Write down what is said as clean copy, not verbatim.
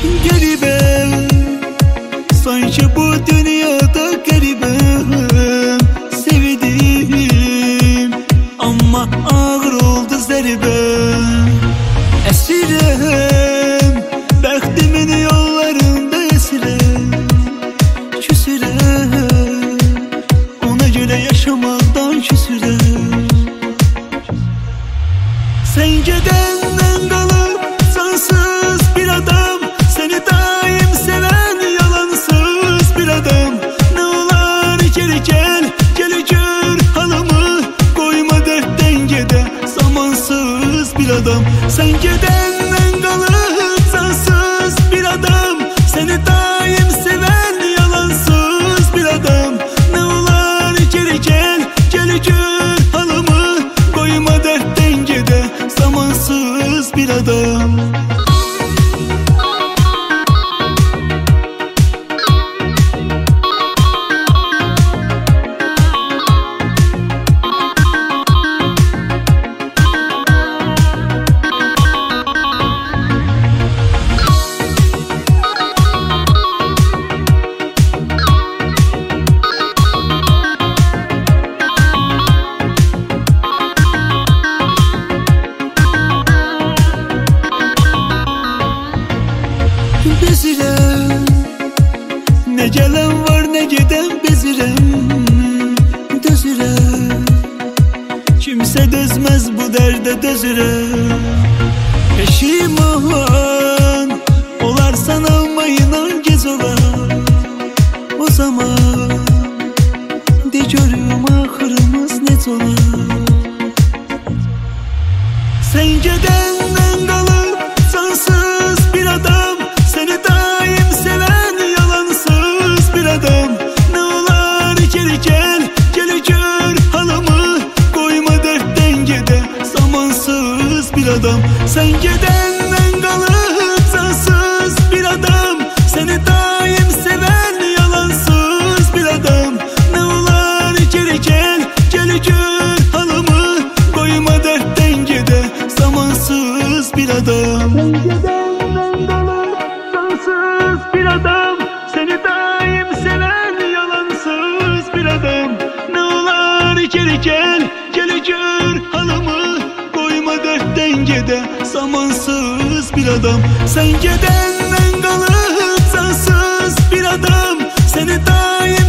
Garibim, sanki bu dünyada garibim. Sevdim ama ağır oldu zərbəm. Əsirəm, bəxtimin yollarında əsirəm. Küsürəm, ona göre yaşamaktan küsürəm. Sen gedenden kalıp sansız bir adam, seni daim seven yalansız bir adam. Ne olar geri gel, gel gör halımı, koyma dertten gede zamansız bir adam. Sen gedenden kalıp sansız bir adam, seni daim seven yalansız bir adam. Ne olar geri gel, gel gör halımı, koyma dertten gede zamansız bir adam. Bezirəm, ne gelen var ne giden bezirəm. Dözürəm, kimse dözmez bu derde dözürəm. Peşiman olarsan ama inan gez olar. O zaman de görüm ahırımız net olar. Sen gedenden kalıp sansız bir adam, seni daim seven yalansız bir adam. Ne olar geri gel, gel gör halımı, koyma dertten gede zamansız bir adam. Sen gedenden kalıp sansız bir adam, seni daim seven yalansız bir adam. Ne olar geri gel, gel gör halımı, koyma dertten gede zamansız bir adam. Bir adam, seni daim seven yalansız bir adam. Ne olar geri gel, gel gör halımı, koyma dertten gede zamansız bir adam. Sen gedenden kalıp sansız bir adam, seni daim